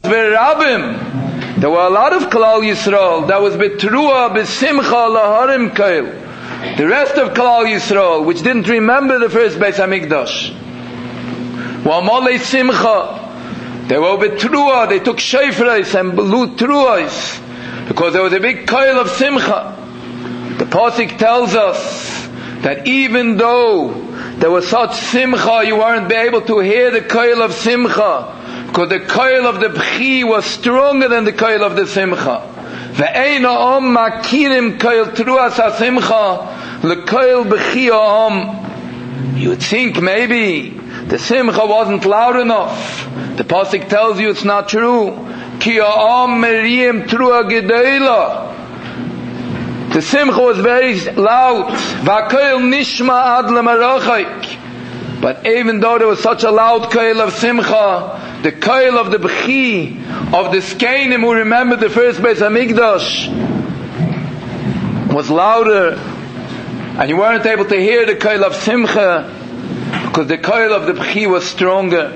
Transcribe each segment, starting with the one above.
Verabim. There were a lot of Klal Yisrael that was betrua b'simcha laharim kail. The rest of Klal Yisrael, which didn't remember the first Beis Hamikdash, were molei simcha. They were betrua. They took shofros and blew truos because there was a big kail of simcha. The pasuk tells us that even though there was such simcha, you weren't able to hear the kail of simcha. Because the koil of the bchi was stronger than the koil of the simcha. Ve'ein ha'om makirim koil truas ha'simcha lekoil bchi ha'om. You would think maybe the simcha wasn't loud enough. The pasuk tells you it's not true. Ki ha'om meriyim trua gedola. The simcha was very loud. Va'koil nishma ad lemarachik. But even though there was such a loud koil of simcha, the koil of the bchi, of the skeinim who remembered the first Beis Hamikdash, was louder, and you weren't able to hear the koil of simcha because the koil of the bchi was stronger.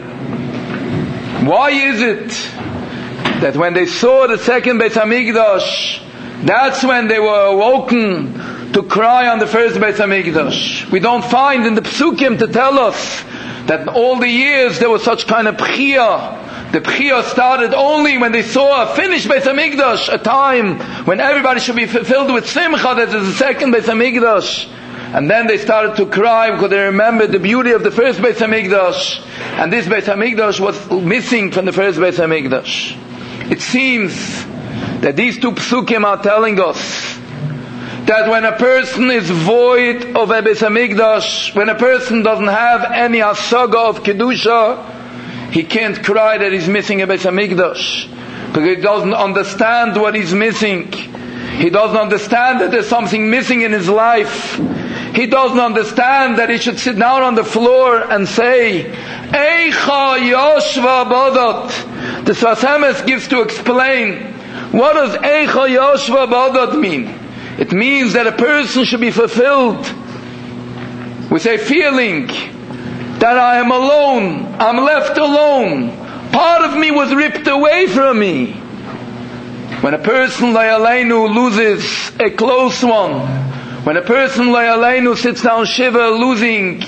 Why is it that when they saw the second Beis Hamikdash, that's when they were awoken to cry on the first Beis Hamikdash? We don't find in the Psukim to tell us that all the years there was such kind of bchia. The bchia started only when they saw a finished Beis Hamikdash, a time when everybody should be filled with simcha that there's a second Beis Hamikdash. And then they started to cry because they remembered the beauty of the first Beis Hamikdash. And this Beis Hamikdash was missing from the first Beis Hamikdash. It seems that these two Psukim are telling us that when a person is void of a Beis Hamikdash, when a person doesn't have any hasaga of Kedusha, he can't cry that he's missing a Beis Hamikdash, because he doesn't understand what he's missing. He doesn't understand that there's something missing in his life. He doesn't understand that he should sit down on the floor and say, Eicha Yoshva Badot. The Sfas Emes gives to explain, what does Eicha Yoshva Badot mean? It means that a person should be fulfilled with a feeling that I am alone, I'm left alone. Part of me was ripped away from me. When a person Layaleinu loses a close one, when a person Layaleinu sits down Shiva losing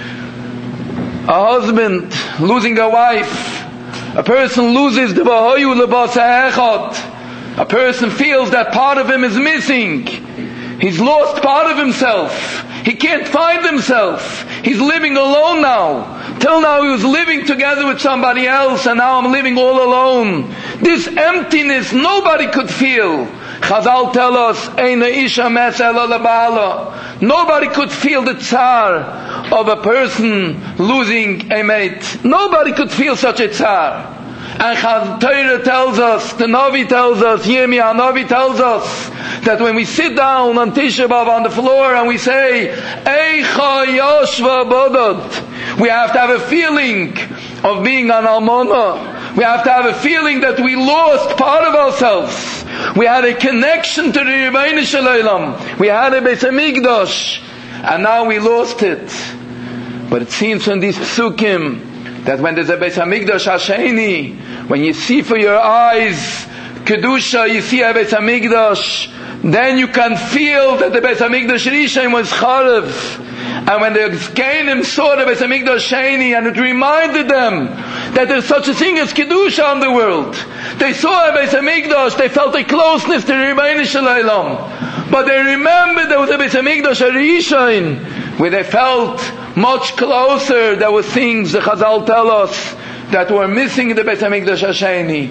a husband, losing a wife, a person loses the Vahoyu Lebasa Echad, a person feels that part of him is missing. He's lost part of himself. He can't find himself. He's living alone now. Till now he was living together with somebody else, and now I'm living all alone. This emptiness nobody could feel. Chazal tell us, Eina isha mes ela leba'ala. Nobody could feel the tsar of a person losing a mate. Nobody could feel such a tsar. And Torah tells us, the Navi tells us, Yirmiyah Navi tells us, that when we sit down on Tisha B'Av on the floor and we say, Eicha Yoshva Bodot, we have to have a feeling of being an almana. We have to have a feeling that we lost part of ourselves. We had a connection to the Rebbeinu Shalom. We had a Beis Hamikdash, and now we lost it. But it seems from these Psukim that when there's a Beis Hamikdash Hasheni, when you see for your eyes Kedusha, you see a Beis Hamikdash, then you can feel that the Beis Hamikdash Rishon was Charev. And when the Kainim saw the Beis Hamikdash Sheni, and it reminded them that there's such a thing as Kedusha in the world, they saw a Beis Hamikdash, they felt a closeness to Rebbeinu Shalom. But they remembered there was a Beis Hamikdash Rishon, where they felt much closer. There were things the Chazal tell us that were missing in the Beis Hamikdash Hasheni.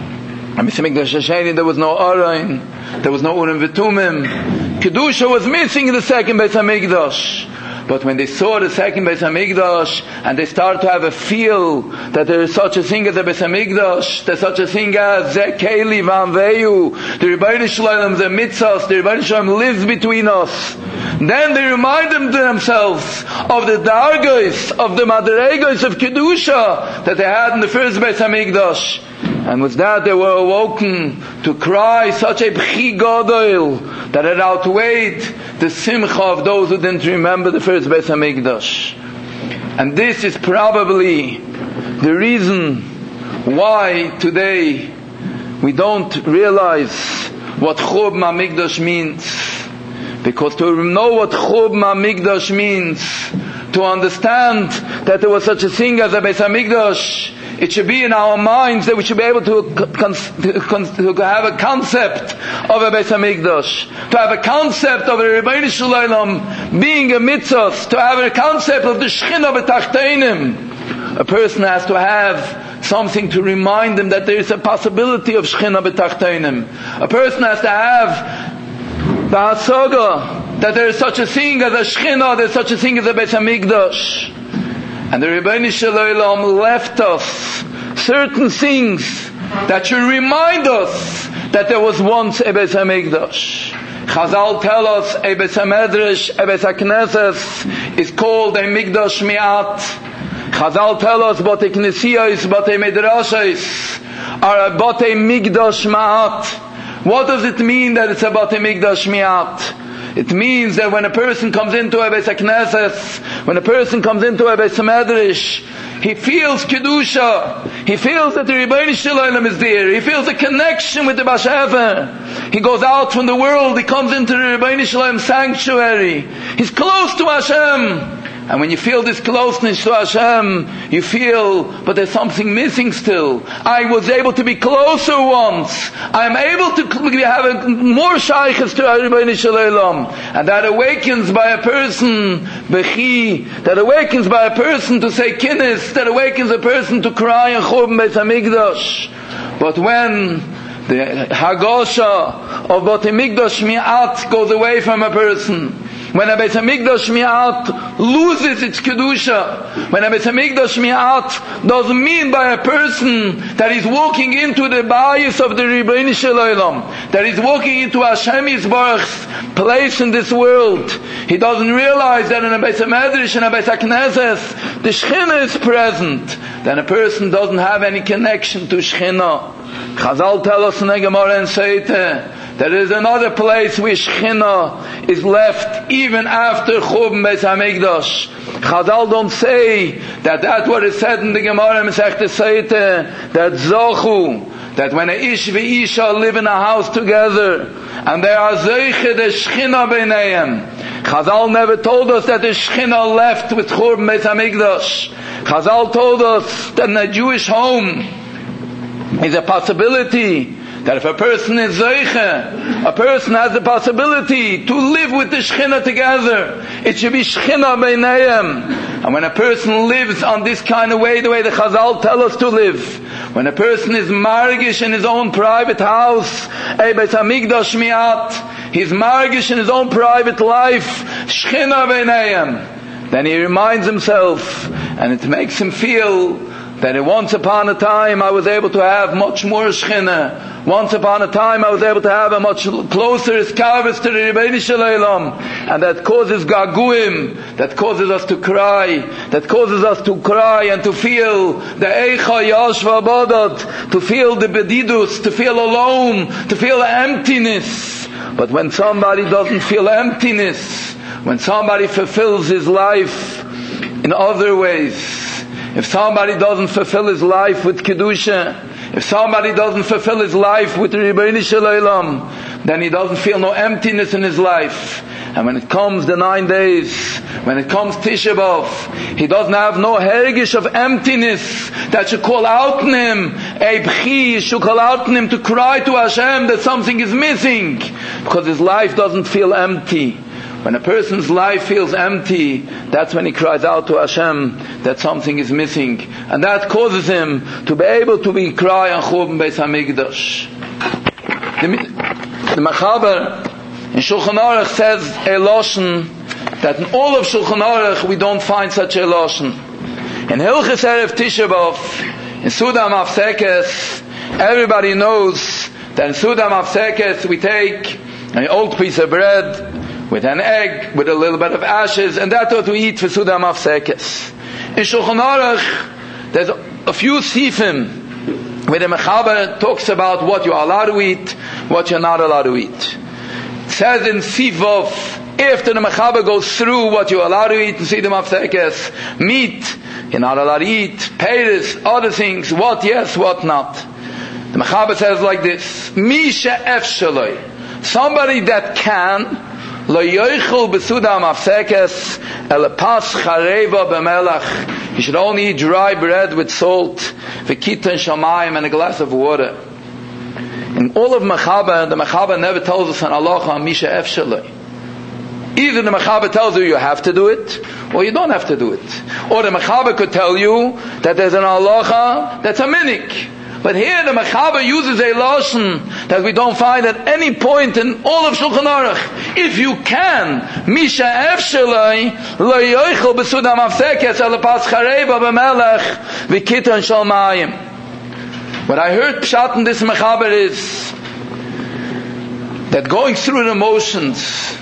In Beis Hamikdash Hasheni there was no Arayin, there was no Urim V'Tumim. Kedusha was missing in the second Beis Hamikdash. But when they saw the second Beis Hamikdash, and they started to have a feel that there is such a thing as a Beis Hamikdash, there's such a thing as Zekeli Vanveyu, the Rebbeinu Shalom, the Mitzvahs, the Rebbeinu Shalom lives between us. Then they reminded themselves of the Dargos, of the Madregos of Kedusha that they had in the first Beis Hamikdash. And with that they were awoken to cry such a Bchi Gadol that it outweighed the Simcha of those who didn't remember the first Beis Hamikdash. And this is probably the reason why today we don't realize what Churban HaMikdash means. Because to know what Churban HaMikdash means, to understand that there was such a thing as a Beis HaMikdash, it should be in our minds that we should be able to have a concept of a Beis HaMikdash, to have a concept of a Rebbeinu Shalom being a mitzvah, to have a concept of the Shechina b'Tachteinim. A person has to have something to remind him that there is a possibility of Shechina b'Tachteinim. A person has to have the Hasaga that there is such a thing as a Shechina, there is such a thing as a Beis HaMikdash. And the Rebbeinu Shalom left us certain things that should remind us that there was once a Beis HaMikdash. Chazal tell us a Beis HaMedrash, a Beis HaKnesses is called a Mikdash Mi'at. Chazal tell us Batei Knesiyos, Batei Midrashos are a Batei Mikdash Ma'at. What does it mean that it's a Batei Mikdash Mi'at? It means that when a person comes into a Beis HaKnesses, when a person comes into a Beis HaMedrash, he feels Kedusha. He feels that the Rebbeinu Shalom is there. He feels a connection with the Bashever. He goes out from the world. He comes into the Rebbeinu Shalom sanctuary. He's close to Hashem. And when you feel this closeness to Hashem, you feel, but there's something missing still. I was able to be closer once. I am able to have more shaykhs to Rebbeinu Shalom. And that awakens by a person, Bechi, that awakens by a person to say Kinnis, that awakens a person to cry in Churban Beis HaMikdash. But when the Hagosha of Batei Mikdash Mi'at goes away from a person, when a Beis HaMikdash Mi'at loses its Kedusha, when a Beis HaMikdash Mi'at doesn't mean by a person that he's walking into the bias of the Rebbeinu Shalom, that he's walking into Hashem Yisbarach's place in this world. He doesn't realize that in a Beis HaMedrash and a Beis HaKnesses, the Shechina is present. Then a person doesn't have any connection to Shechina. Chazal tell us in the Gemara and Seite, there is another place where Shechina is left even after Churban Beis HaMikdash. Chazal don't say that's what is said in the Gemara Masechta Seite, that Zochu, that when a Ish v'Isha live in a house together, and they are Zeiche the Shechina b'neihem. Chazal never told us that the Shechina left with Churban Beis HaMikdash. Chazal told us that in a Jewish home is a possibility that if a person is Zeiche, a person has the possibility to live with the Shechina together. It should be Shechina b'neihem. And when a person lives on this kind of way, the way the Chazal tell us to live, when a person is margish in his own private house, a Beis HaMikdash Mi'at, he's margish in his own private life, Shechina b'neihem, then he reminds himself, and it makes him feel that once upon a time I was able to have much more Shechina. Once upon a time I was able to have a much closer iskavus to the Rebbeinu Shalom. And that causes gaguim, that causes us to cry, and to feel the eicha yashva badot, to feel the bedidus, to feel alone, to feel emptiness. But when somebody doesn't feel emptiness, when somebody fulfills his life in other ways, if somebody doesn't fulfill his life with Kedusha, if somebody doesn't fulfill his life with the Rebbeinu Shalom, then he doesn't feel no emptiness in his life. And when it comes the 9 days, when it comes Tisha B'Av, he doesn't have no hergish of emptiness that should call out in him, a bchi, should call out in him to cry to Hashem that something is missing, because his life doesn't feel empty. When a person's life feels empty, that's when he cries out to Hashem that something is missing. And that causes him to be able to be cry on Churban Beis HaMikdash. The Mechaber in Shulchan Aruch says a Lashon that in all of Shulchan Aruch we don't find such a Lashon. In Hilchos Erev Tisha B'Av, in Suda Mafsekes, everybody knows that in Suda Mafsekes we take an old piece of bread with an egg, with a little bit of ashes, and that's what we eat for Suda Mafsekes. In Shulchan Aruch, there's a few sifim where the Mechaber talks about what you are allowed to eat, what you're not allowed to eat. It says in Sivov, after the Mechaber goes through what you're allowed to eat in Suda Mafsekes, meat, You're not allowed to eat, peiros, other things, what yes, what not. The Mechaber says like this, Misha efshaloi, somebody that can, lo yoichel besuda mafsekes, elepas chareva b'melach, you should only eat dry bread with salt, v'kitan shamayim, and a glass of water. In all of Mechaber, the Mechaber never tells us an halacha on Misha efshaloi. Either the Mechaber tells you have to do it, or you don't have to do it. Or the Mechaber could tell you that there's an halacha that's a minik. But here the Mechaber uses a lashon that we don't find at any point in all of Shulchan Aruch. If you can, Misha efshaloi, lo yoichel besuda mafsekes, elepas chareva b'melech, v'kitan shalmayim. What I heard pshat in this Mechaber is that going through the motions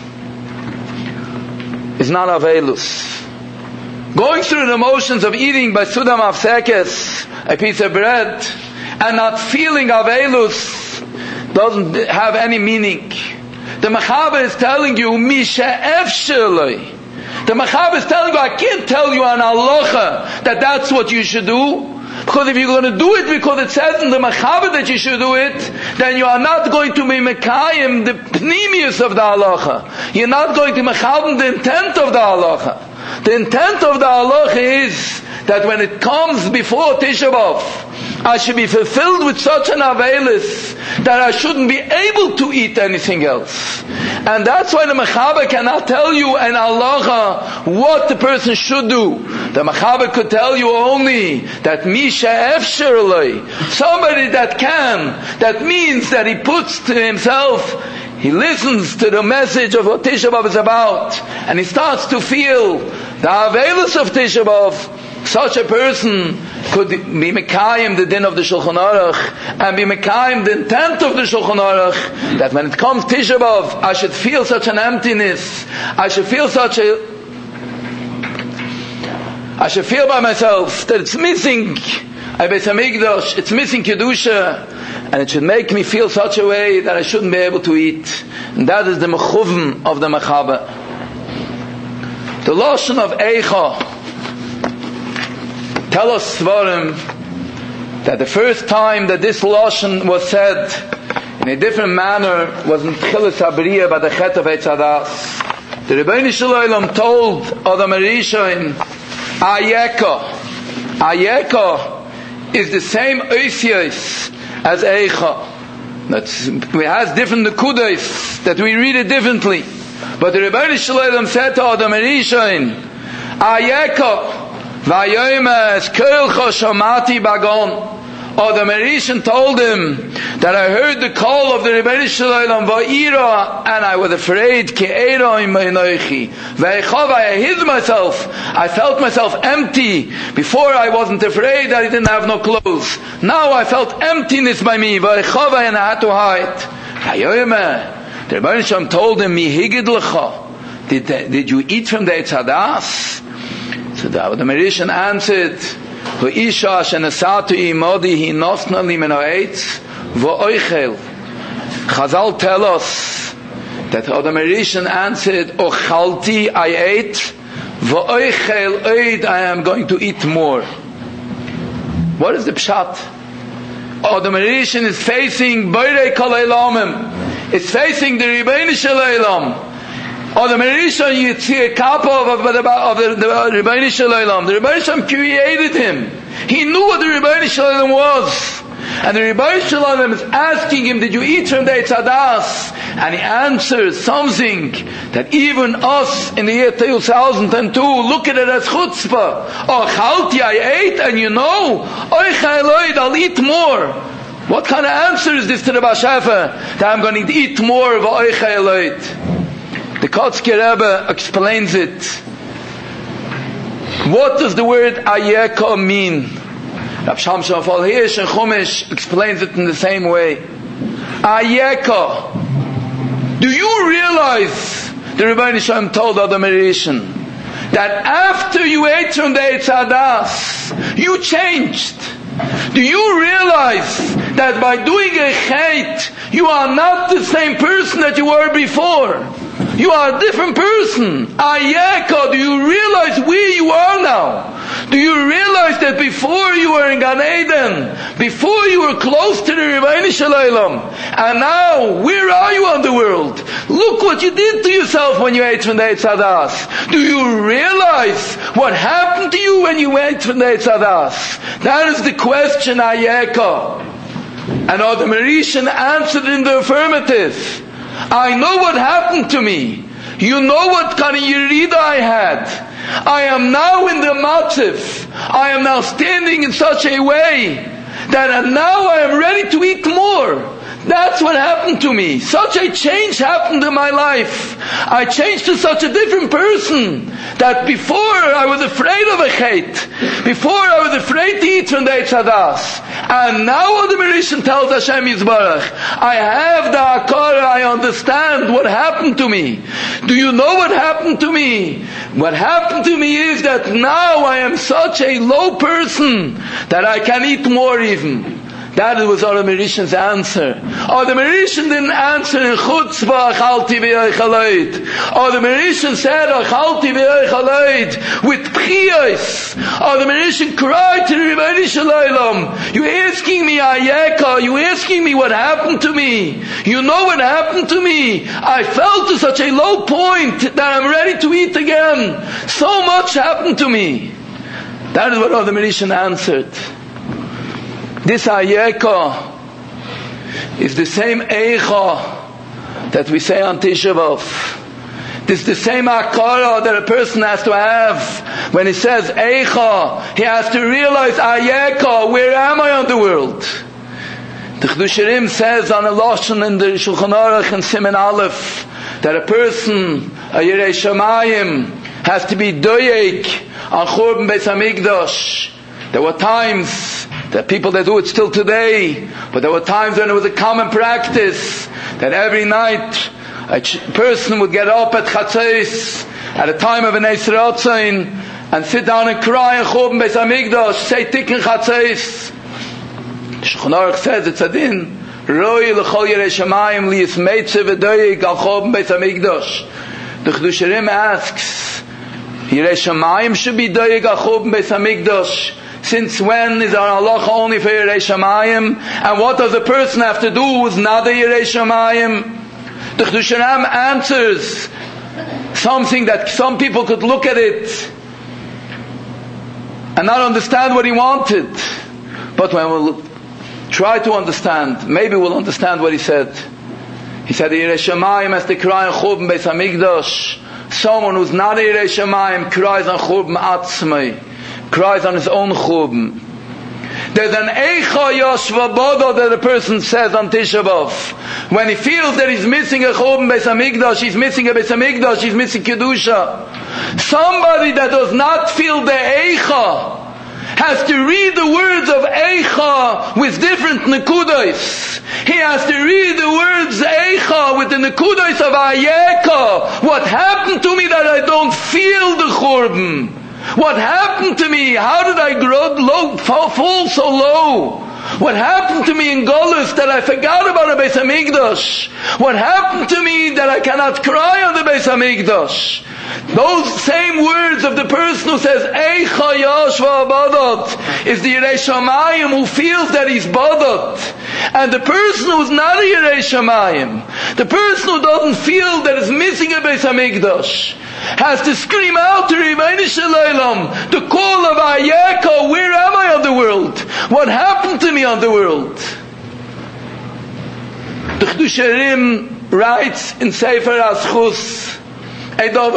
is not avelus. Going through the motions of eating by Suda Mafsekes, a piece of bread, and not feeling avelus doesn't have any meaning. The Mechaber is telling you, Misha efshaloi. The Mechaber is telling you, I can't tell you an halacha that that's what you should do. Because if you're going to do it because it says in the Mechaber that you should do it, then you are not going to be mekayim the pnimius of the halacha. You're not going to mechavim the intent of the halacha. The intent of the halacha is that when it comes before Tisha B'Av, I should be fulfilled with such an avelis that I shouldn't be able to eat anything else. And that's why the Mechaber cannot tell you an halacha what the person should do. The Mechaber could tell you only that Misha efshaloi, somebody that can, that means that he puts to himself, he listens to the message of what Tisha B'Av is about, and he starts to feel the avelis of Tisha B'Av. Such a person could be mekayim the din of the Shulchan Aruch and be mekayim the intent of the Shulchan Aruch, that when it comes Tisha B'Av, I should feel such an emptiness. I should feel by myself that it's missing a Beis Hamikdash, it's missing Kedusha, and it should make me feel such a way that I shouldn't be able to eat. And that is the mechuvn of the Mechaber. The lashon of Eicha tell us Svarim that the first time that this lashon was said in a different manner was in Tchilas HaBriyah by the Chet of Eitz Hadas. The Rebbeinu Shalom told Adam HaRishon, Ayeka is the same Oisios as Eicha. It has different nekudos that we read it differently. But the Rebbeinu Shalom said to Adam HaRishon, Ayeka Vayomes Keilcha Shamati Bagon. Adam HaRishon told him that I heard the call of the Rebbeinu Shalom Va'ira, and I was afraid. Ke'era imenoichi Ve'echav, I hid myself. I felt myself empty. Before I wasn't afraid that I didn't have no clothes. Now I felt emptiness by me. Ve'echav, and I had to hide. Vayome, the Rebbeinu Shalom told him, Mihigid lecha, did you eat from the Eitz Hadas? So the Adam HaRishon answered, V'isha shenesatu imodi hi nosna li min ha'etz v'oichel. Chazal tell us that Adam HaRishon answered, Ochalti, I ate, v'oichel oid, I am going to eat more. What is the pshat? Adam HaRishon is facing Borei Kol Olamim. It's facing the Rebbeinu Shalom. Adam HaRishon, you see a kappa of the Rebbeinu Shalom. The Rebbeinu Shalom created him. He knew what the Rebbeinu Shalom was. And the Rebbeinu Shalom is asking him, did you eat from the Eitz Hadas? And he answers something that even us in the year 2002 look at it as chutzpah. Oh, chalti, I ate, and you know, I'll eat more. What kind of answer is this to the Bashefa? That I'm going to eat more of Oichai. The Kotzker Rebbe explains it. What does the word Ayeka mean? Rav Shamshon Fal Hirsch and Chumash explains it in the same way. Ayeka. Do you realize, the Rebbeinu Shalom told Adam HaRishon, that after you ate from the Eitz Hadas, you changed? Do you realize that by doing a chait, you are not the same person that you were before? You are a different person. Ayeka, do you realize where you are now? Do you realize that before you were in Gan Eden, before you were close to the Ribono Shel Olam, and now where are you on the world? Look what you did to yourself when you ate from the Eitz Hadas. Do you realize what happened to you when you ate from the Eitz Hadas? That is the question, Ayeka. And Adam Rishon answered in the affirmative. I know what happened to me. You know what kind of yerida I had. I am now in the matziv. I am now standing in such a way that now I am ready to eat more. That's what happened to me. Such a change happened in my life. I changed to such a different person that before I was afraid of a chet. Before I was afraid to eat from the Eitz Hadas. And now the Rishon tells Hashem Yisbarach, I have the Akara, I understand what happened to me. Do you know what happened to me? What happened to me is that now I am such a low person that I can eat more even. That was Adam Rishon's answer. Adam Rishon didn't answer in chutzpah, achalti v'yochaloid. Adam Rishon said, achalti v'yochaloid, with pchiyos. Adam Rishon cried to the Ribono Shel Olam, you asking me, Ayeka, you asking me what happened to me. You know what happened to me. I fell to such a low point that I'm ready to eat again. So much happened to me. That is what Adam Rishon answered. This Ayeka is the same Eicha that we say on Tisha B'Av. This is the same Akara that a person has to have. When he says Eicha, he has to realize, Ayeka, where am I on the world? The Chedusharim says on a Lashon in the Shulchan Aruch and Siman Aleph, that a person, a Yirei Shamayim, has to be doyek on Churban Beis HaMikdash. There were times, there are people that do it still today, but there were times when it was a common practice that every night a person would get up at Chatzos at a time of an Eis Ratzain and sit down and cry in Churban Beis HaMikdash, say Tikkun Chatzos. Shulchan Aruch says it's a din, Roi l'chol Yirei Shamayim li'is meitze v'doyik al Churban Beis HaMikdash. The Chedusharim asks, Yirei Shamayim should be doyik al Churban Beis HaMikdash. Since when is our halacha only for Yirei Shamayim? And what does a person have to do who's not a Yirei Shamayim? The Chedusharim answers something that some people could look at it and not understand what he wanted. But when we'll try to understand, maybe we'll understand what he said. He said, Yirei Shamayim has to cry on Churban Beis HaMikdash. Someone who's not a Yirei Shamayim cries on Churban Atzmai. Cries on his own churban. There's an Eicha Yoshva Bodo that a person says on Tisha B'Av. When he feels that he's missing a churban Beis HaMikdash, he's missing a Beis HaMikdash, he's missing Kedusha. Somebody that does not feel the Eicha has to read the words of Eicha with different nekudos. He has to read the words Eicha with the nekudos of Ayeka. What happened to me that I don't feel the churban? What happened to me? How did I grow low, fall so low? What happened to me in Golus that I forgot about the Beis HaMikdash? What happened to me that I cannot cry on the Beis HaMikdash? Those same words of the person who says Eicha Yashva Badot is the Yirei Shamayim who feels that he's Badot. And the person who's not a Yirei Shamayim, the person who doesn't feel that is missing a Beis HaMikdash, has to scream out to Ribono Shel Olam, the call of Ayeka, where am I on the world? What happened to me on the world? The Chedusharim writes in Sefer HaZchus, in the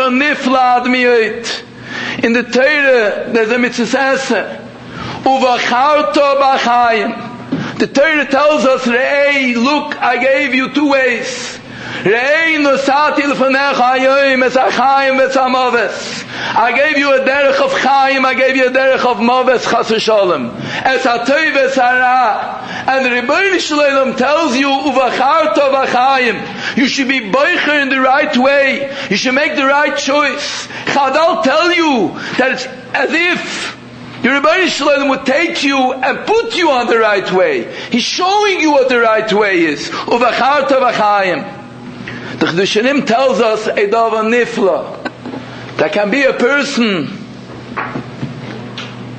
Torah there's a mitzvah Uvacharto b'chayim. The Torah tells us, Re'ei, look, I gave you two ways. Re'ei nosati l'fanecha hayoim es hachayim v'es hamoves. I gave you a derech of chayim, I gave you a derech of moves, chas v'sholem. Es hatoy v'es hara. And the Ribono Shel Olam tells you, Uvacharto b'chayim. You should be boicher in the right way. You should make the right choice. Chadal tell you that it's as if the Ribono Shel Olam would take you and put you on the right way. He's showing you what the right way is. Uvacharto b'chayim. The Chedusharim tells us a davar nifla. There can be a person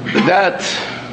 that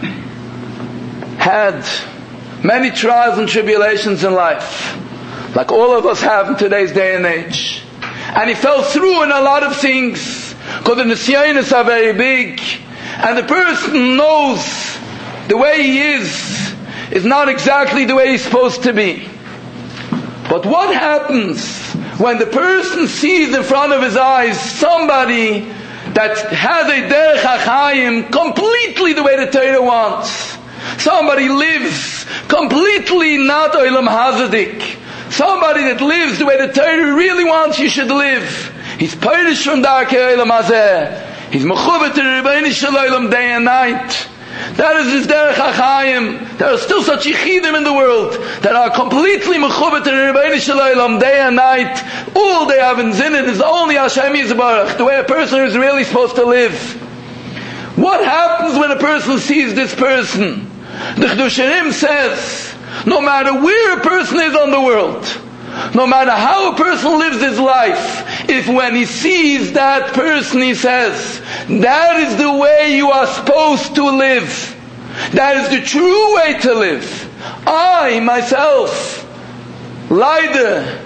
had many trials and tribulations in life, like all of us have in today's day and age. And he fell through in a lot of things, because the nisyanis are very big, and the person knows the way he is not exactly the way he's supposed to be. But what happens when the person sees in front of his eyes somebody that has a derech hachayim completely the way the Torah wants? Somebody lives completely not olam hazadik. Somebody that lives the way the Torah really wants you should live. He's perish from darkei olam hazeh. He's mechuvet to the Rebbeinu Shalom day and night. That is his derech hachayim. There are still such yichidim in the world that are completely mechuvet to the Rebbeinu Shalom day and night. All they have in Zinnit is only Hashem Yisbarach, the way a person is really supposed to live. What happens when a person sees this person? The Chidusharim says, no matter where a person is on the world, no matter how a person lives his life, if when he sees that person he says, that is the way you are supposed to live, that is the true way to live. I, myself, Leider,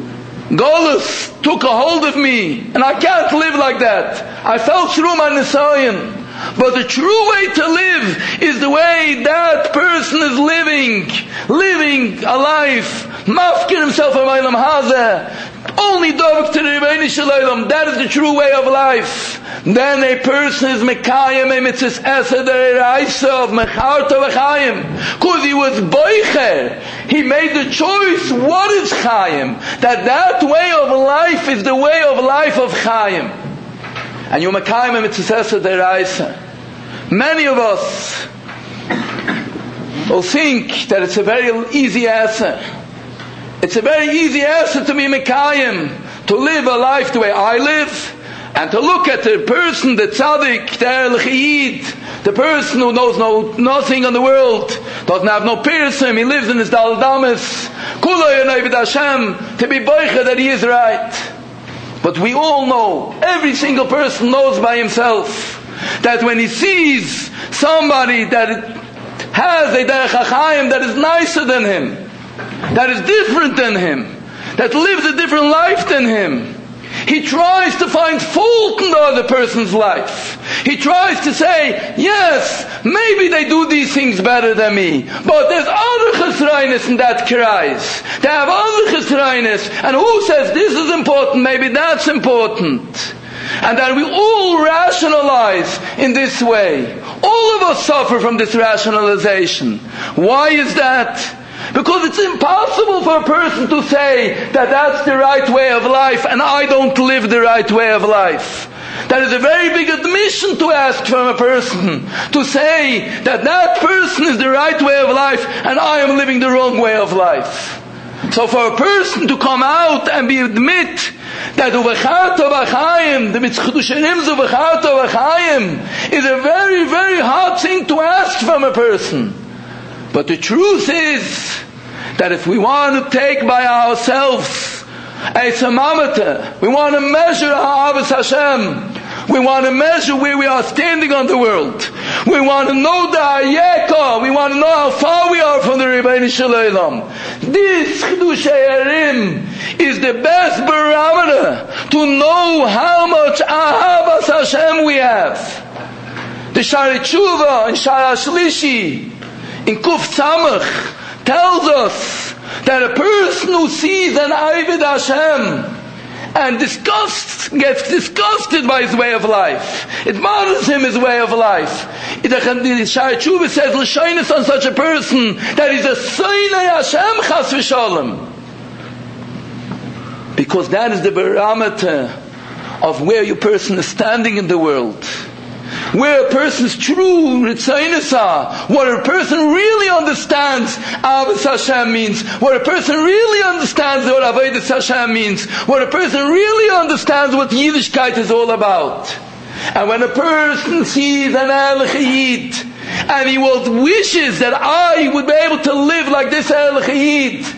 Golus took a hold of me, and I can't live like that. I fell through my nisayon. But the true way to live is the way that person is living a life, mafkin himself on Olam Hazeh, only dovek to the Rebbeinu Shalom. That is the true way of life. Then a person is mekayim a mitzvahs esed deraisa of mecharto v'chayim, because he was boicher. He made the choice. What is chayim? That way of life is the way of life of chayim. And you mekayim a mitzvahs esed deraisa. Many of us will think that it's a very easy answer. It's a very easy answer to be mekayim, to live a life the way I live, and to look at the person, the tzaddik, the el-chiyid, the person who knows nothing in the world, doesn't have no piercing, he lives in his daldamis, kulo yonavid Hashem, to be boicha that he is right. But we all know, every single person knows by himself, that when he sees somebody that has a derech hachayim that is nicer than him, that is different than him, that lives a different life than him, he tries to find fault in the other person's life. He tries to say, yes, maybe they do these things better than me, but there's other chesrainis in that kreis. They have other chesrainis, and who says this is important, maybe that's important. And that we all rationalize in this way. All of us suffer from this rationalization. Why is that? Because it's impossible for a person to say that that's the right way of life and I don't live the right way of life. That is a very big admission to ask from a person, to say that that person is the right way of life and I am living the wrong way of life. So for a person to come out and admit that the mitzchudushanim is a very, very hard thing to ask from a person. But the truth is that if we want to take by ourselves a thermometer, we want to measure our Avos Hashem, we want to measure where we are standing on the world, we want to know the ayeka, we want to know how far we are from the Rebbeinu Shalom. This Chiddushei Harim is the best barometer to know how much Ahavas Hashem we have. The Shari Tshuva and Shari Shlishi in Kuf Tzamach tells us that a person who sees an Avid Hashem and gets disgusted by his way of life, it bothers him his way of life. The Shari Tshuva says l'shaynis on such a person that he's a Soinei Hashem chas v'shalom, because that is the barometer of where your person is standing in the world. Where a person's true ritzaynis are, what a person really understands Avos Hashem means, what a person really understands what Avodas Hashem means, what a person really understands what Yiddishkeit is all about. And when a person sees an el-chiyid, and he wishes that I would be able to live like this el-chiyid,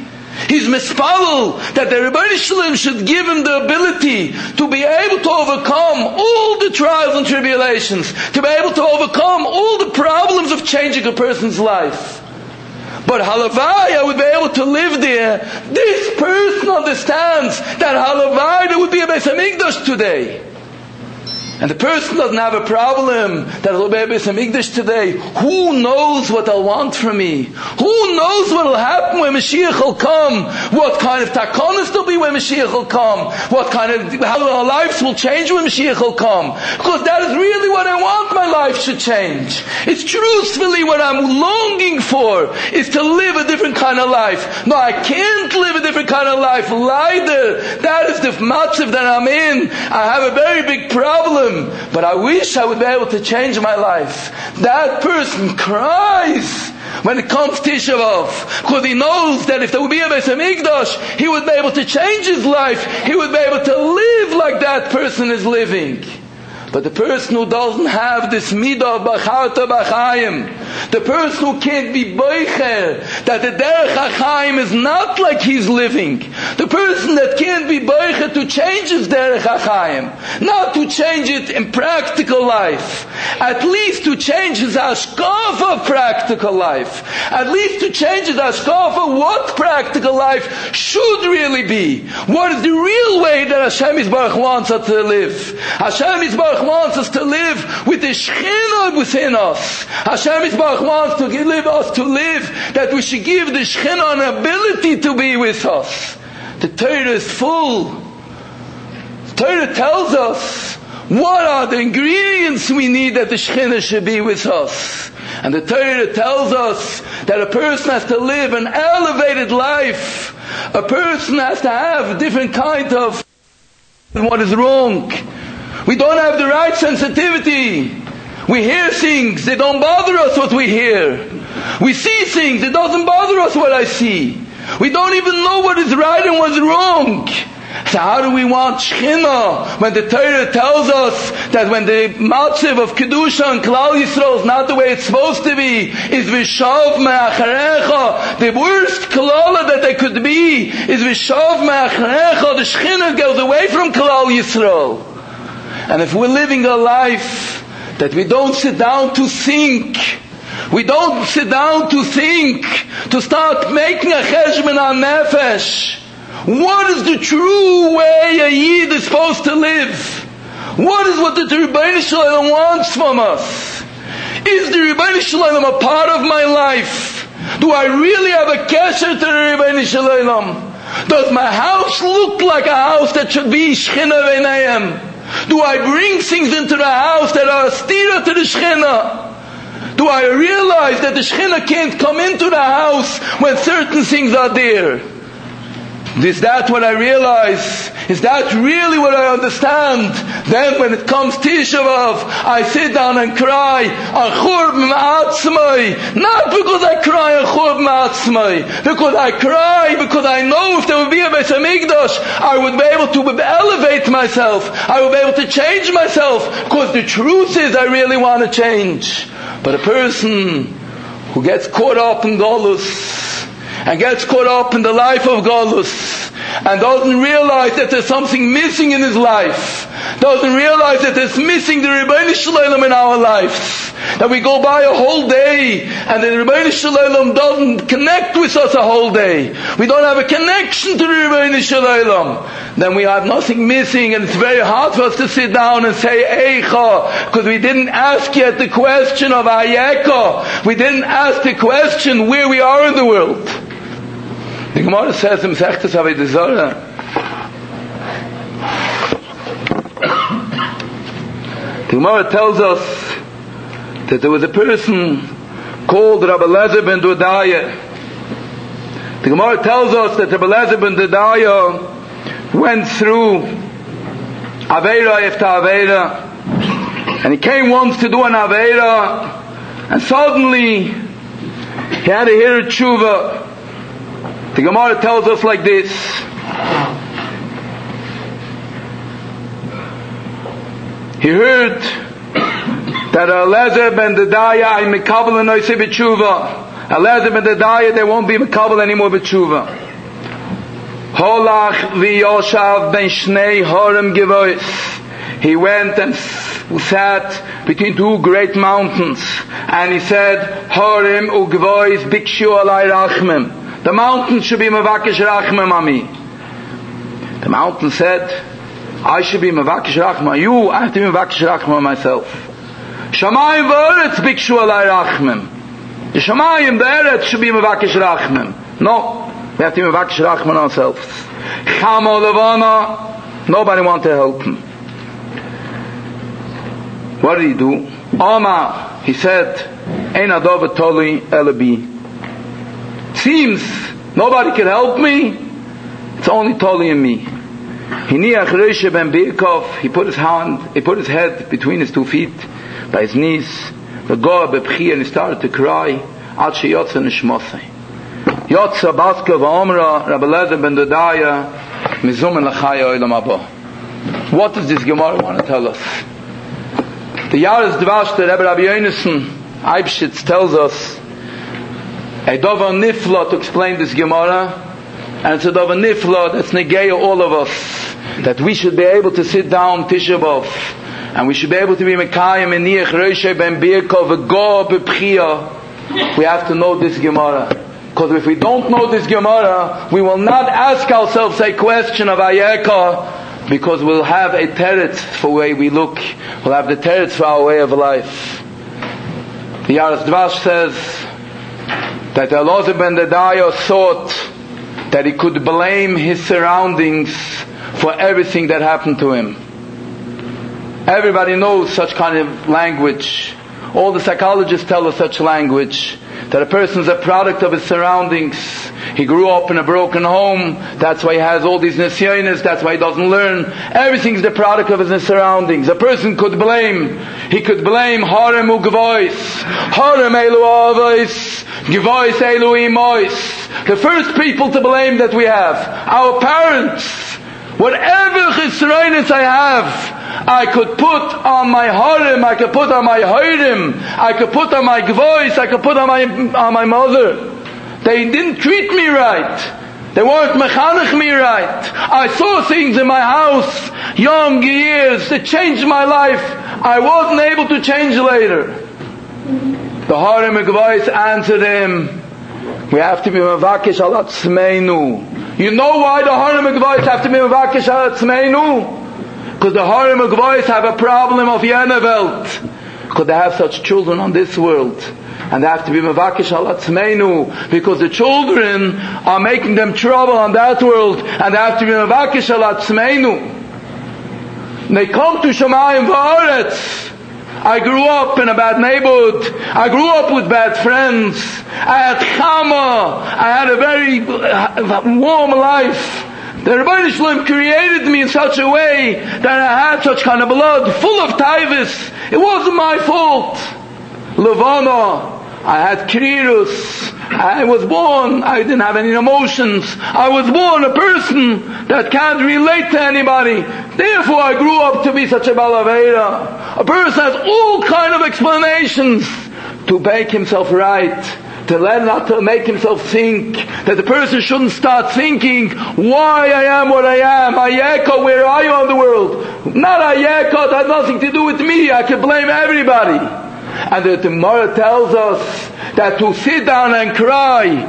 He's mispalel that the Rebbeinu Shalom should give him the ability to be able to overcome all the trials and tribulations, to be able to overcome all the problems of changing a person's life. But halavai, I would be able to live there. This person understands that halavai, there would be a Beis Hamikdash today. And the person doesn't have a problem that there will be a Beis Hamikdash today. Who knows what they'll want from me? Who knows what will happen when Mashiach will come? What kind of takonis there'll be when Mashiach will come? How our lives will change when Mashiach will come? Because that is really what I want my life should change. It's truthfully what I'm longing for, is to live a different kind of life. No, I can't live a different kind of life. Leider, that is the matzav that I'm in. I have a very big problem. But I wish I would be able to change my life. That person cries when it comes to Tisha B'Av, because he knows that if there would be a Beis Hamikdash, he would be able to change his life. He would be able to live like that person is living. But the person who doesn't have this midah of bacharta b'chaim, the person who can't be boicher that the derech hachaim is not like he's living, the person that can't be boicher to change his derech hachaim, not to change it in practical life, at least to change his hashkafa of practical life, at least to change his hashkafa what practical life should really be. What is the real way that Hashem Yisbarach wants us to live? Hashem Yisbarach wants us to live with the Shekhinah within us. Hashem Yisbarach wants to us to live that we should give the Shekhinah an ability to be with us. The Torah is full. The Torah tells us what are the ingredients we need that the Shekhinah should be with us. And the Torah tells us that a person has to live an elevated life. A person has to have a different kind of what is wrong. We don't have the right sensitivity. We hear things, they don't bother us what we hear. We see things, it doesn't bother us what I see. We don't even know what is right and what is wrong. So how do we want Shekhinah when the Torah tells us that when the matziv of Kedusha and Klal Yisrael is not the way it's supposed to be, is Vishav Me'acharecha, the worst Klala that they could be, is Vishav Me'acharecha, the Shekhinah goes away from Klal Yisrael. And if we're living a life that we don't sit down to think, we don't sit down to think, to start making a cheshbon on nefesh, what is the true way a Yid is supposed to live? What is what the Rebbeinu Shalom wants from us? Is the Rebbeinu Shalom a part of my life? Do I really have a kesher to the Rebbeinu Shalom? Does my house look like a house that should be Shechina V'nayim? Do I bring things into the house that are stira to the Shechina? Do I realize that the Shechina can't come into the house when certain things are there? Is that what I realize? Is that really what I understand? Then when it comes Tisha B'Av, I sit down and cry, Achur M'atzmai. Not because I cry Achur M'atzmai. Because I cry, because I know if there would be a Beis Hamikdash, I would be able to elevate myself. I would be able to change myself. Because the truth is I really want to change. But a person who gets caught up in Golus, and gets caught up in the life of Golus, and doesn't realize that there's something missing in his life, doesn't realize that there's missing the Rebbeinu Shalom in our lives, that we go by a whole day, and the Rebbeinu Shalom doesn't connect with us a whole day, we don't have a connection to the Rebbeinu Shalom, then we have nothing missing, and it's very hard for us to sit down and say Eicha, because we didn't ask yet the question of Ayeka, we didn't ask the question where we are in the world. The Gemara says in Masechtas Avodah Zarah, the Gemara tells us that there was a person called Rabbi Eliezer ben Dodaya. The Gemara tells us that Rabbi Eliezer ben Dodaya went through Aveira after Aveira, and he came once to do an Aveira, and suddenly he had to hear a tshuva. The Gemara tells us like this. He heard that Eliezer ben Dodaya I mekabel and I say b'tshuva. Eliezer ben Dodaya they won't be mekabel anymore b'tshuva. Holach v'yoshav ben shnei horem gevois. He went and sat between two great mountains, and he said, Horem u'gevois bikshu alai rachmem. The mountain should be mevakesh rachmem on me. The mountain said, I should be mevakesh rachmem on you. I have to be mevakesh rachmem on myself. Shamayim v'eretz bikshu alai rachmem. The Shamayim v'eretz should be mevakesh rachmem. No, we have to be mevakesh rachmem on ourselves. Chamo levana. Nobody wanted to help him. What did he do? Omar, he said, Ein adov toli elabi. Seems nobody can help me. It's only Toli and me. Hiniach Reisha ben Birkov. He put his head between his 2 feet, by his knees. The Goa bepchi, and he started to cry. Ad sheyotza nishmosei. Yotza baska v'omra Rabbi Lezer ben Dodaya mizumen l'chaya olam haba. What does this Gemara want to tell us? The Yaris Dvash, the Rebbe Rabbi Yonason Eibschitz tells us a Dova Nifla to explain this Gemara, and it's a Dova Nifla that's negaya all of us, that we should be able to sit down Tisha B'Av, and we should be able to be Mekayim and Niach Reisha ben Birkov Go B'Pchia. We have to know this Gemara, because if we don't know this Gemara, we will not ask ourselves a question of Ayeka, because we'll have a teretz for the way we look. We'll have the teretz for our way of life. The Yaris Dvash says that Elazar ben Dodaya thought that he could blame his surroundings for everything that happened to him. Everybody knows such kind of language. All the psychologists tell us such language, that a person is a product of his surroundings. He grew up in a broken home, that's why he has all these nisyonis, that's why he doesn't learn. Everything's the product of his surroundings. A person could blame Harem u'Gevois, Harem elu avos, Gevois elu imois. The first people to blame that we have, our parents. Whatever chesroinus I have, I could put on my harem, I could put on my horim, I could put on my gvois, I could put on my mother. They didn't treat me right. They weren't mechanech me right. I saw things in my house, young years, that changed my life. I wasn't able to change later. The harem and gvois answered him, we have to be mevakesh al atzmeinu. You know why the harem and gvois have to be mevakesh al atzmeinu? Because the harem and gvois have a problem of yenevelt. Because they have such children on this world. And they have to be mevakesh al atzmeinu. Because the children are making them trouble on that world. And they have to be mevakesh al atzmeinu. They come to Shamayim v'aretz. I grew up in a bad neighborhood. I grew up with bad friends. I had chama. I had a very warm life. The Rebbeinu Shalom created me in such a way that I had such kind of blood, full of taivus. It wasn't my fault. Levana. I had krirus. I was born, I didn't have any emotions. I was born a person that can't relate to anybody. Therefore I grew up to be such a balavera. A person has all kind of explanations to make himself right. To make himself think that the person shouldn't start thinking why I am what I am. Ayeka, where are you in the world? Not Ayeka, that has nothing to do with me. I can blame everybody. And the Gemara tells us that to sit down and cry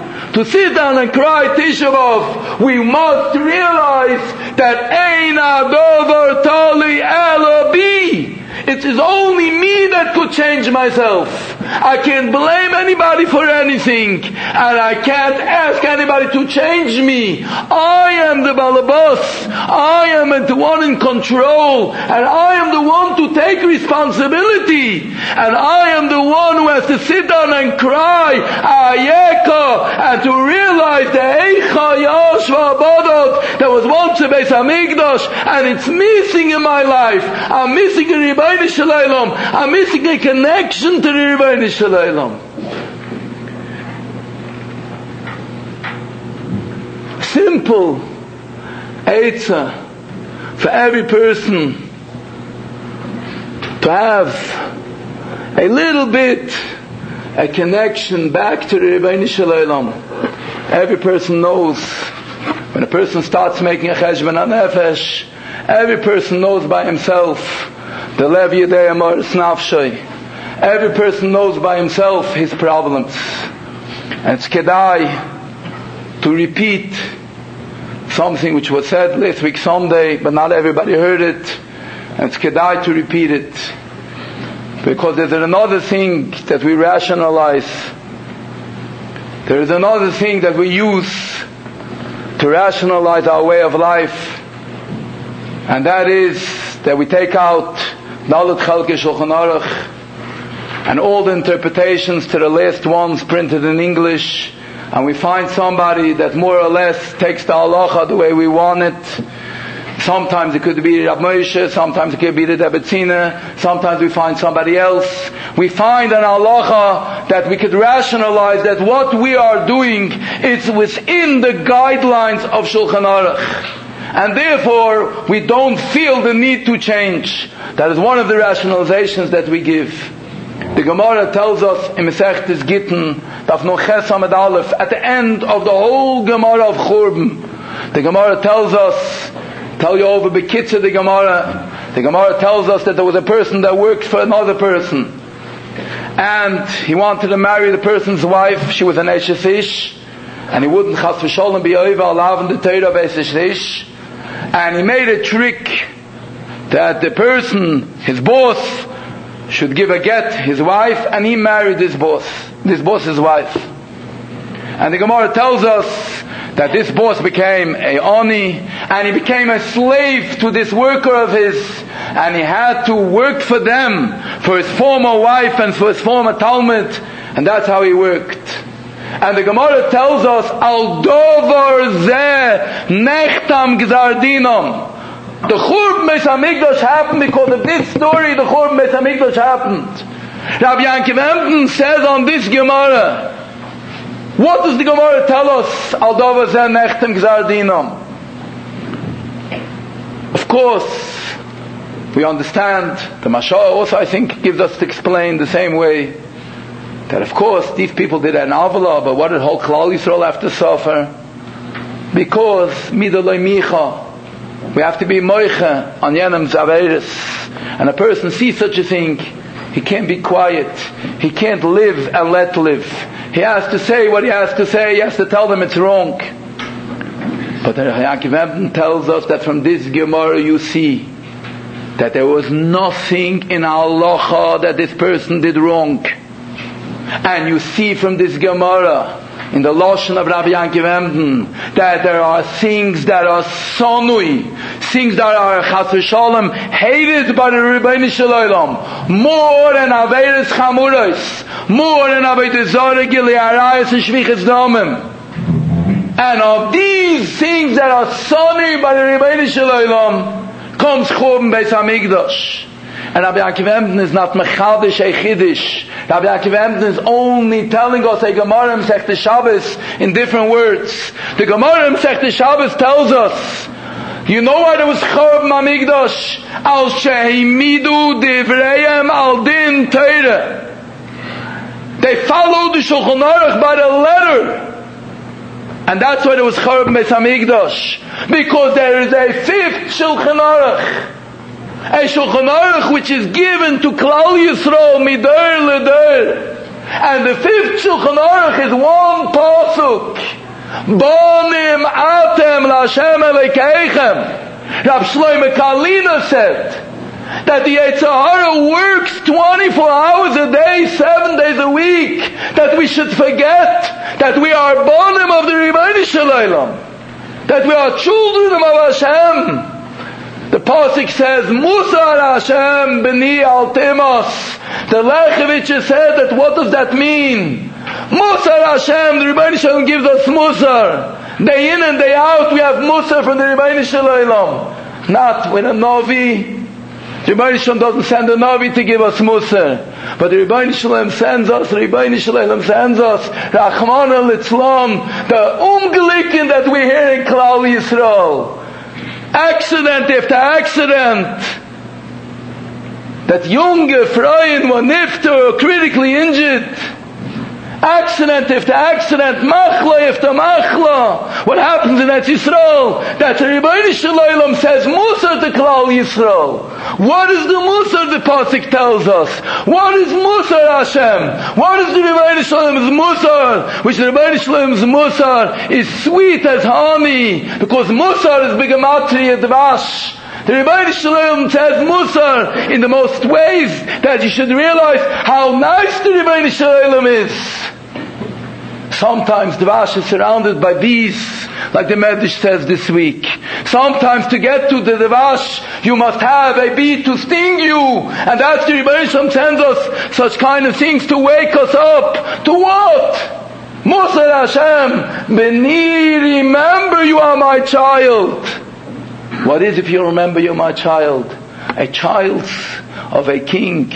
Tisha B'Av, we must realize that Ein Adover Tali Ela Bi. It is only me that could change myself. I can't blame anybody for anything, and I can't ask anybody to change me. I am the balabas. I am the one in control, and I am the one to take responsibility, and I am the one who has to sit down and cry Ayeka, and to realize the Eicha Yashva Abadot that was once a Beis Hamikdash, and it's missing in my life. I'm missing a Rebbeinu Shalom. I'm missing a connection to the Rebbeinu Shalom. Simple Eitzah for every person to have a little bit a connection back to the Rebbeinu Shalom. Every person knows When a person starts making a cheshbon HaNefesh, every person knows by himself the Lev Yedei Amar Snafshay. Every person knows by himself his problems. And it's kedai to repeat something which was said last week Sunday, but not everybody heard it. And it's kedai to repeat it. Because there's another thing that we rationalize. There is another thing that we use to rationalize our way of life. And that is that we take out Dalet Chalkei Shulchan Aruch and all the interpretations to the last ones printed in English, and we find somebody that more or less takes the halacha the way we want it. Sometimes it could be Rav Moshe, sometimes it could be the Debetziner, sometimes we find somebody else. We find an halacha that we could rationalize that what we are doing is within the guidelines of Shulchan Aruch. And therefore, we don't feel the need to change. That is one of the rationalizations that we give. The Gemara tells us in Masechtes Gittin, Daf Noches Amud Aleph, at the end of the whole Gemara of Churban, the Gemara tells us, tell you over Bekitza the Gemara tells us that there was a person that worked for another person. And he wanted to marry the person's wife. She was an Eshes Ish. And he wouldn't chas v'sholem be over alav in the Torah of Eshes Ish. And he made a trick that the person, his boss, should give a get his wife, and he married this boss's wife. And the Gemara tells us that this boss became a oni, and he became a slave to this worker of his, and he had to work for them, for his former wife and for his former Talmud, and that's how he worked. And the Gemara tells us, Al dovar zeh nechtam gzar dinam. The Churban Beis HaMikdash happened because of this story. The Churban Beis HaMikdash happened. Rabbi Yankiv Emden says on this Gemara, what does the Gemara tell us? Al dovar zeh nechtam gzar dinam. Of course, we understand. The Mashal also, I think, gives us to explain the same way. That of course these people did an avla, but what did whole Klal Yisrael have to suffer? Because midoloi micha, we have to be moicha on yenem zaveris, and a person sees such a thing, he can't be quiet, he can't live and let live. He has to say what he has to say, he has to tell them it's wrong. But the Yankiv Emden tells us that from this Gemara you see that there was nothing in halacha that this person did wrong. And you see from this Gemara, in the Lashon of Rabbi Yankiv Emden, that there are things that are sonui, things that are chas v'sholem, hated by the Rebbeinu Shalom, more than Averes Chamuros, more than Avodah Zarah, Gilui Arayos, and Shvichas Damim. And of these things that are sonui by the Rebbeinu Shalom, comes Churban Beis HaMikdash. And Rabbi Yankiv Emden is not mechadish a chiddush. Rabbi Yankiv Emden is only telling us a Gemara Masechtes Shabbos in different words. The Gemara Masechtes Shabbos tells us, you know why there was Churban HaMikdash? Al shehimidu divreihem al din Torah. They followed the Shulchan Aruch by the letter. And that's why there was Churban Beis HaMikdash. Because there is a fifth Shulchan Aruch. A Shulchan Aruch which is given to Klal Yisrael midor ledor. And the fifth Shulchan Aruch is one pasuk. Bonim atem l'Hashem Elokeichem. Rab Shlomo Kalina said that the Yetzer Hara works 24 hours a day, 7 days a week. That we should forget that we are bonim of the Rebbeinu Shalom. That we are children of Hashem. The pasuk says, Musar Hashem b'ni al timos. The Lechevitcher said that what does that mean? Musar Hashem, the Rebbeinu Shalom gives us Musar. Day in and day out we have Musar from the Rebbeinu Shalom. Not with a Navi. The Rebbeinu Shalom doesn't send a Navi to give us Musar. But the Rebbeinu Shalom sends us, Rachmana Litzlan, the Umgeliken that we hear in Klal Yisrael. Accident after accident. That junge Freuen were nifter or critically injured. accident after accident, machla after machla. What happens in Eretz Yisrael? That the Rebbeinu Shalom says Musar to Klal Yisrael. What is the Musar the Pasuk tells us? What is Musar Hashem? What is the Rebbeinu Shalom's Musar? Which the Rebbeinu Shalom's Musar is sweet as honey, because Musar is Bigamatri Dvash. The Rebbeinu Shalom says Musar in the most ways that you should realize how nice the Rebbeinu Shalom is. Sometimes Dvash is surrounded by bees, like the Medrash says this week. Sometimes to get to the Dvash, you must have a bee to sting you. And that's the Rebbeinu Shalom sends us such kind of things to wake us up. To what? Musar Hashem, Beni, remember you are my child. What is if you remember you're my child? A child of a king,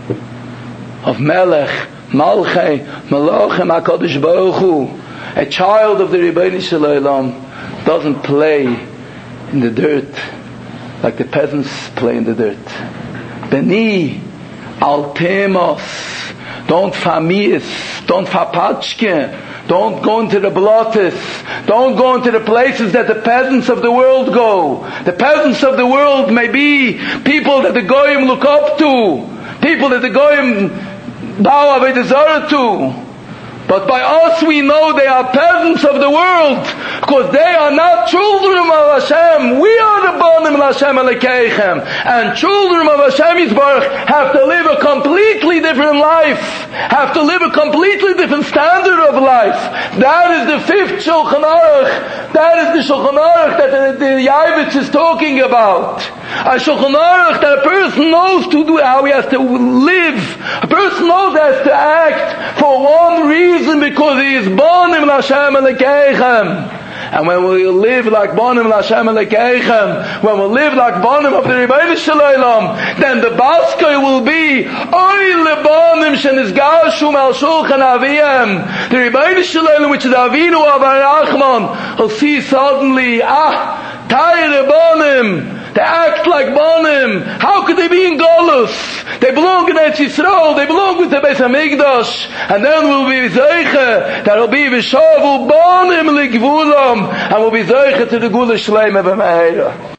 of Melech, Malchei, Malachem HaKadosh Baruch Hu. A child of the Rebbeinu Shalom doesn't play in the dirt like the peasants play in the dirt. Beni, Altemos, don't famis, don't fapatchke. Don't go into the blottes. Don't go into the places that the peasants of the world go. The peasants of the world may be people that the Goyim look up to. People that the Goyim bow Avodah Zarah to. But by us we know they are peasants of the world, because they are not children of Hashem. We are the Banim Hashem Elokeichem. And children of Hashem Yisbarach have to live a completely different life, have to live a completely different standard of life. That is the fifth Shulchan Aruch. That is the Shulchan Aruch that the Yavitz is talking about. A Shulchan Aruch that a person knows to do, how he has to live. A person knows he has to act for one reason, because he is born in Hashem Elokeichem. And when we live like Bonim L'Hashem Elokeichem, when we live like Bonim of the Rebbeinu Shalom, then the Baskoi will be Oy Lebonim Shenizgashum Al Shulchan Aviyem. The Rebbeinu Shalom, which is Avinu Avarachman, will see suddenly, Tay Rebonim. They act like Bonim. How could they be in Golus? They belong in Eretz Yisrael. They belong with the Beis HaMikdash. And then we'll be Zeiche. That will be V'shavu Bonim Ligvulam. And we'll be Zeiche to the Gula Shleima B'Meira.